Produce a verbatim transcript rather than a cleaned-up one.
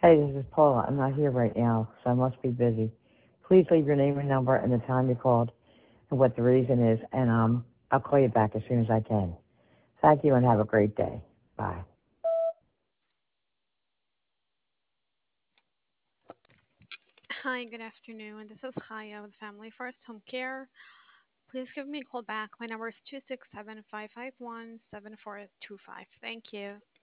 Hey, this is Paula. I'm not here right now, so I must be busy. Please leave your name and number and the time you called and what the reason is, and um, I'll call you back as soon as I can. Thank you and have a great day. Bye. Hi, good afternoon. This is Haya with Family First Home Care. Please give me a call back. My number is two six seven, five five one, seven four two five. Thank you.